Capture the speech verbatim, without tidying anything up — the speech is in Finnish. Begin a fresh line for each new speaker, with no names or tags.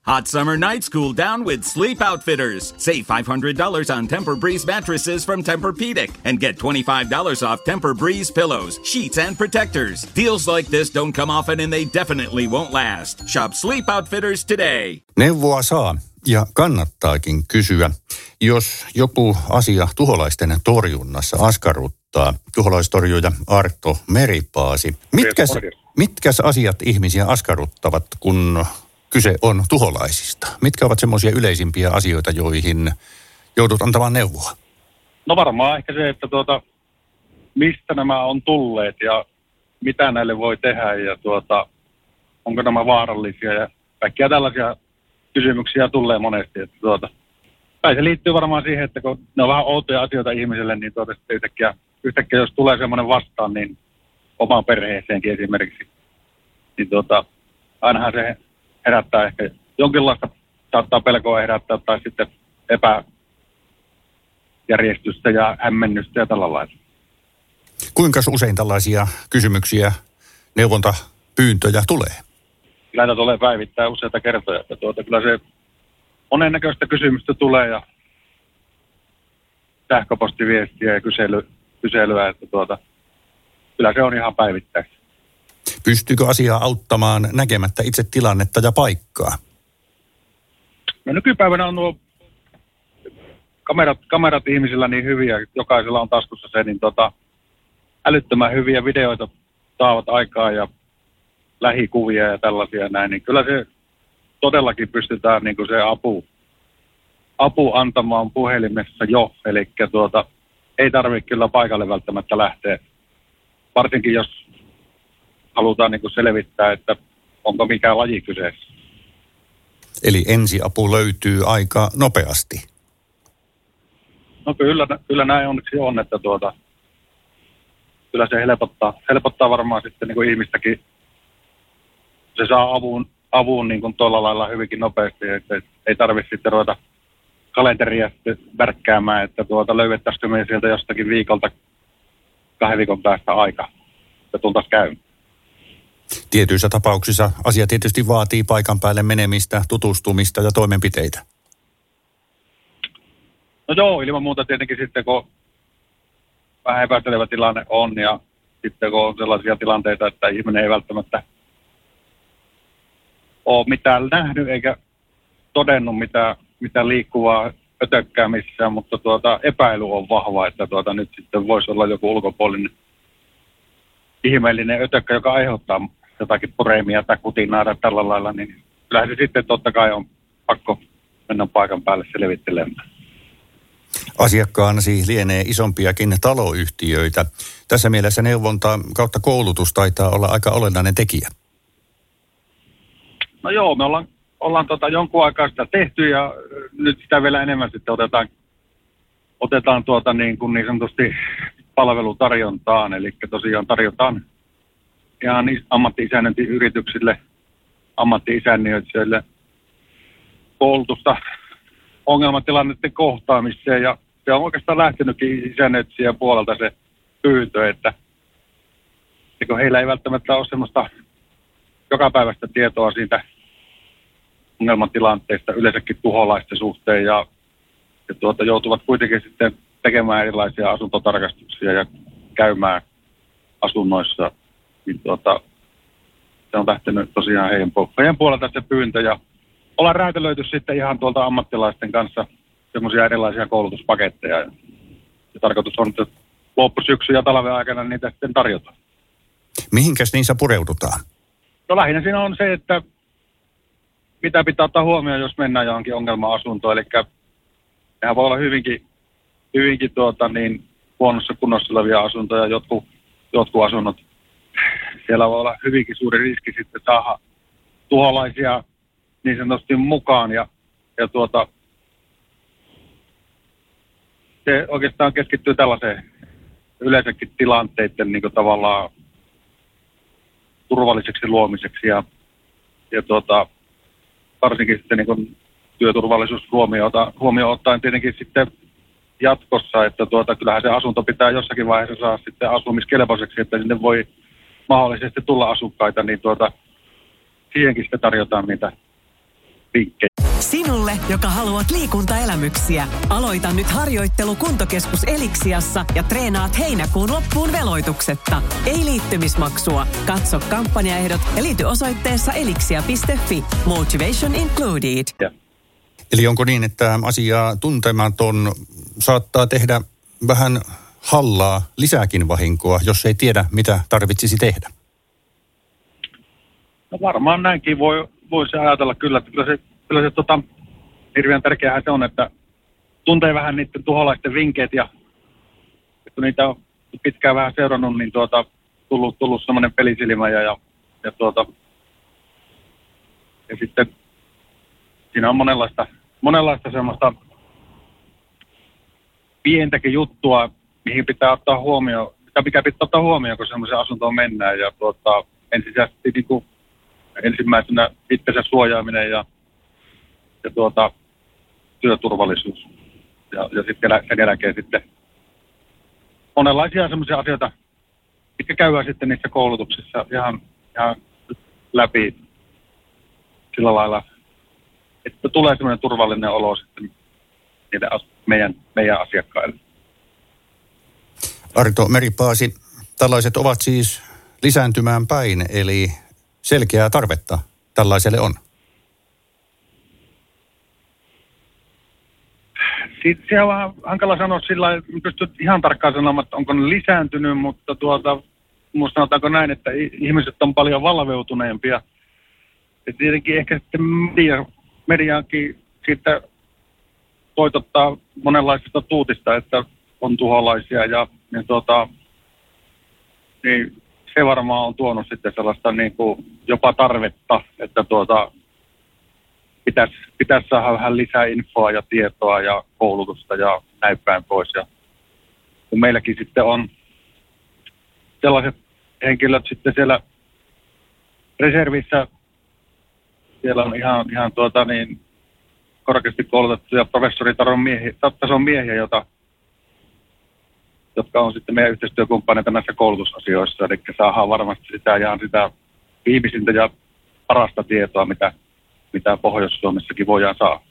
Hot summer nights cool down with Sleep Outfitters. Save five hundred dollars on Tempur-Breeze mattresses from Tempur-Pedic and get twenty-five dollars off Tempur-Breeze pillows, sheets, and protectors. Deals like this don't come often and they definitely won't last. Shop Sleep Outfitters today.
Neuvoa saa ja kannattaakin kysyä, jos joku asia tuholaisten torjunnassa askarruttaa. Tuholaistorjuja Arto Meripaasi. Mitkäs, mitkäs asiat ihmisiä askarruttavat, kun kyse on tuholaisista? Mitkä ovat semmoisia yleisimpiä asioita, joihin joudut antamaan neuvoa?
No varmaan ehkä se, että tuota, mistä nämä on tulleet ja mitä näille voi tehdä ja tuota, onko nämä vaarallisia ja kaikkia tällaisia kysymyksiä tulee monesti. Että tuota, tai se liittyy varmaan siihen, että kun ne on vähän outoja asioita ihmiselle, niin tuota, yhtäkkiä, yhtäkkiä jos tulee semmoinen vastaan, niin omaan perheeseenkin esimerkiksi, niin tuota, ainahan se herättää ehkä jonkinlaista, saattaa pelkoa herättää tai sitten epäjärjestystä ja hämmennystä ja tällä lailla.
Kuinka usein tällaisia kysymyksiä, neuvontapyyntöjä tulee?
Näitä tulee päivittäin useita kertoja. Että tuota, kyllä se monennäköistä kysymystä tulee ja sähköpostiviestiä ja kysely, kyselyä, että tuota, kyllä se on ihan päivittäin.
Pystyykö asiaa auttamaan näkemättä itse tilannetta ja paikkaa?
No nykypäivänä on nuo kamerat, kamerat ihmisillä niin hyviä, jokaisella on taskussa se, niin tota, älyttömän hyviä videoita saavat aikaa ja lähikuvia ja tällaisia näin, niin kyllä se todellakin pystytään niin kuin se apu, apu antamaan puhelimessa jo, eli tuota, ei tarvitse kyllä paikalle välttämättä lähteä, varsinkin jos halutaan niin kuin selvittää, että onko mikään laji kyseessä.
Eli ensiapu löytyy aika nopeasti?
No kyllä, kyllä näin onneksi on, että tuota, kyllä se helpottaa, helpottaa varmaan sitten niin kuin ihmistäkin. Se saa avun, avun niin kuin tuolla lailla hyvinkin nopeasti, että ei tarvitse sitten ruveta kalenteria sitten värkkäämään, että tuota, löydettäisikö me sieltä jostakin viikolta kahden viikon päästä aika, että tultaisiin käymään.
Tietyissä tapauksissa asia tietysti vaatii paikan päälle menemistä, tutustumista ja toimenpiteitä.
No joo, ilman muuta tietenkin sitten, kun vähän epäselvä tilanne on ja sitten kun on sellaisia tilanteita, että ihminen ei välttämättä ole mitään nähnyt eikä todennut mitään, mitään liikkuvaa ötökkää missään, mutta tuota, epäily on vahva, että tuota, nyt sitten voisi olla joku ulkopuolinen ihmeellinen ötökkä, joka aiheuttaa jotakin pureimia tai kutinaa tai tällä lailla, niin kyllähän se sitten totta kai on pakko mennä paikan päälle selvittelemään.
Asiakkaanasi lienee isompiakin taloyhtiöitä. Tässä mielessä neuvonta kautta koulutus taitaa olla aika olennainen tekijä.
No joo, me ollaan, ollaan tota jonkun aikaa sitä tehty ja nyt sitä vielä enemmän sitten otetaan, otetaan tuota niin, kuin niin sanotusti palvelutarjontaan, eli tosiaan tarjotaan ihan ammatti-isännöintiyrityksille, ammatti-isännöitsijöille koulutusta ongelmatilanneiden kohtaamiseen, ja se on oikeastaan lähtenytkin isännöitsijän puolelta se pyyntö, että kun heillä ei välttämättä ole semmoista jokapäiväistä tietoa siitä ongelmatilanteesta yleensäkin tuholaisten suhteen, ja, ja tuota, joutuvat kuitenkin sitten tekemään erilaisia asuntotarkastuksia ja käymään asunnoissa, niin tuota, se on lähtenyt tosiaan heidän, heidän puolelta se pyyntö, ja ollaan räätälöity sitten ihan tuolta ammattilaisten kanssa semmoisia erilaisia koulutuspaketteja, ja, ja tarkoitus on, että loppusyksy ja talven aikana niitä sitten tarjotaan.
Mihinkäs niissä pureudutaan?
No lähinnä siinä on se, että mitä pitää ottaa huomioon, jos mennään johonkin ongelma-asuntoon, eli nehän voi olla hyvinkin hyvinkin tuota, niin, huonossa kunnossa olevia asuntoja, jotkut, jotkut asunnot. Siellä voi olla hyvinkin suuri riski sitten saada tuholaisia niin sanotusti mukaan. Ja, ja tuota, se oikeastaan keskittyy tällaiseen yleensäkin tilanteiden niin kuin tavallaan turvalliseksi luomiseksi. Ja, ja tuota, varsinkin sitten niin kuin työturvallisuus huomioon, huomioon ottaen tietenkin sitten jatkossa, että tuota, kyllähän se asunto pitää jossakin vaiheessa saada sitten asumiskelpoiseksi, että sinne voi mahdollisesti tulla asukkaita, niin tuota, siihenkin sitten tarjotaan niitä, vinkkejä.
Sinulle, joka haluat liikuntaelämyksiä, aloita nyt harjoittelu Kuntokeskus Eliksiassa ja treenaat heinäkuun loppuun veloituksetta. Ei liittymismaksua. Katso kampanjaehdot ja liity osoitteessa elixia piste fi. Motivation included.
Ja.
Eli onko niin, että asiaa tuntematon saattaa tehdä vähän hallaa, lisääkin vahinkoa, jos ei tiedä, mitä tarvitsisi tehdä?
No varmaan näinkin voi, voisi ajatella kyllä, että kyllä se, kyllä se tota, hirveän tärkeää se on, että tuntee vähän niiden tuholaisten vinkkeet ja kun niitä on pitkään vähän seurannut, niin tuota, tullut, tullut semmoinen pelisilmä ja, ja, ja, tuota, ja sitten siinä on monenlaista, monenlaista semmoista pientäkin juttua, mihin pitää ottaa huomioon, mikä pitää ottaa huomioon, kun semmoiseen asuntoon mennään ja tuota, ensisijaisesti niin kuin ensimmäisenä itsensä suojaaminen ja, ja tuota, työturvallisuus. Ja, ja sitten sen jälkeen sitten monenlaisia semmoisia asioita, mitkä käydään sitten niissä koulutuksissa ihan, ihan läpi sillä lailla, että tulee semmoinen turvallinen olo sitten niiden meidän, meidän asiakkaille.
Arto Meripaasi, tällaiset ovat siis lisääntymään päin, eli selkeää tarvetta tällaiselle on.
Sitten se on vähän hankala sanoa sillä lailla, en pysty ihan tarkkaan sanomaan, että onko ne lisääntynyt, mutta tuota, minusta sanotaanko näin, että ihmiset on paljon valveutuneempia. Ja tietenkin ehkä sitten media, mediaankin siitä toitottaa monenlaisista tuutista, että on tuholaisia ja, ja tuota, niin se varmaan on tuonut sitten sellaista niin kuin jopa tarvetta, että tuota, pitäisi, pitäisi saada vähän lisää infoa ja tietoa ja koulutusta ja näin päin pois. Ja kun meilläkin sitten on sellaiset henkilöt sitten siellä reservissä, siellä on ihan, ihan tuota niin korkeasti koulutettuja professoritason miehiä, tason miehiä, jota, jotka on sitten meidän yhteistyökumppaneita näissä koulutusasioissa. Eli saadaan varmasti sitä ihan sitä viimeisintä ja parasta tietoa, mitä, mitä Pohjois-Suomessakin voidaan saada.